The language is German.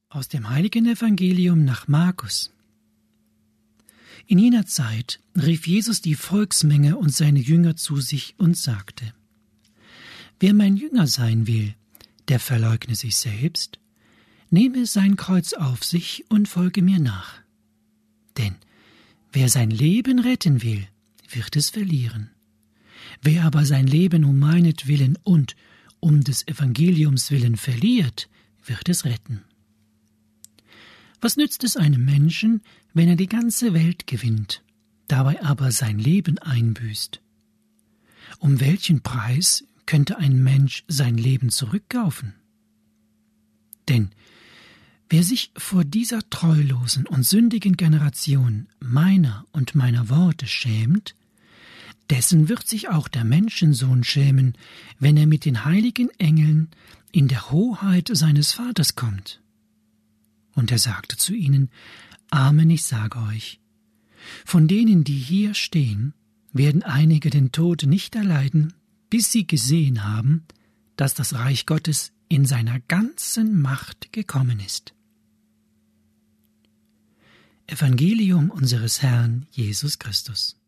Aus dem heiligen Evangelium nach Markus. In jener Zeit rief Jesus die Volksmenge und seine Jünger zu sich und sagte: Wer mein Jünger sein will, der verleugne sich selbst, nehme sein Kreuz auf sich und folge mir nach. Denn wer sein Leben retten will, wird es verlieren. Wer aber sein Leben um meinetwillen und um des Evangeliums willen verliert, wird es retten. Was nützt es einem Menschen, wenn er die ganze Welt gewinnt, dabei aber sein Leben einbüßt? Um welchen Preis könnte ein Mensch sein Leben zurückkaufen? Denn wer sich vor dieser treulosen und sündigen Generation meiner und meiner Worte schämt, dessen wird sich auch der Menschensohn schämen, wenn er mit den heiligen Engeln in der Hoheit seines Vaters kommt. Und er sagte zu ihnen: Amen, ich sage euch, von denen, die hier stehen, werden einige den Tod nicht erleiden, bis sie gesehen haben, dass das Reich Gottes in seiner ganzen Macht gekommen ist. Evangelium unseres Herrn Jesus Christus.